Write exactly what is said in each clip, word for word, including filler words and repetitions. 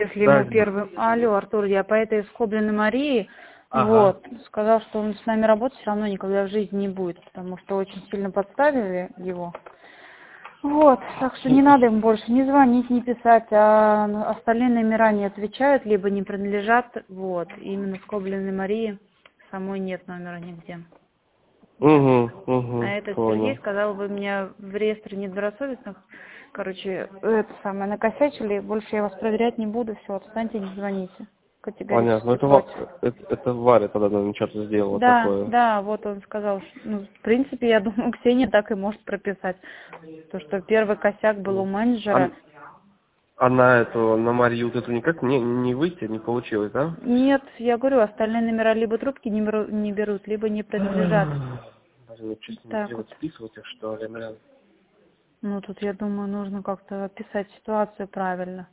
если Да, ему первым... Алло, Артур, я по этой скобленной Марии, ага. вот, сказал, что он с нами работать все равно никогда в жизни не будет, потому что очень сильно подставили его. Вот, так что не надо им больше не звонить, не писать, а остальные номера не отвечают, либо не принадлежат, вот, именно скобленной Марии самой нет номера нигде. Угу, угу, А этот Сергей понял. сказал, вы меня в реестре недобросовестных, короче, это самое, накосячили, больше я вас проверять не буду, все, отстаньте, не звоните. Понятно. Ну, Категорически это, Ва- против. это, это Варя тогда, наверное, что-то сделала Да, такое. да, вот он сказал, что, ну, в принципе, я думаю, Ксения так и может прописать. То, что первый косяк был у А, менеджера. а на эту, на Марию вот эту никак не, не выйти, не получилось, да? Нет, я говорю, остальные номера либо трубки не беру- не берут, либо не принадлежат. Даже мне честно не Так сделать вот. списывать их, что ли, блин. Ну, тут, я думаю, нужно как-то описать ситуацию правильно.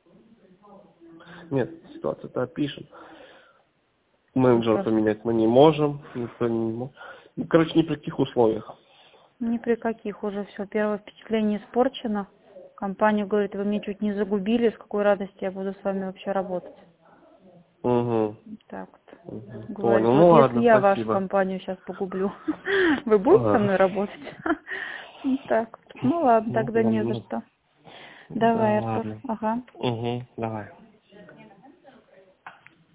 Нет, ситуацию-то опишем. Тут Менеджера просто поменять мы не можем. Никто не может. Ну, короче, ни при каких условиях. ни при каких уже все. Первое впечатление испорчено. Компания говорит, вы меня чуть не загубили, с какой радости я буду с вами вообще работать. Угу. Так вот. Угу. Говорит, Понял. Ну вот если ладно, я вашу спасибо. компанию сейчас погублю, вы будете со Ага. мной работать? Ну, так вот. Ну ладно, Ну, тогда не за ладно. что. Да, Давай, Артур. ладно. Ага. Угу, давай.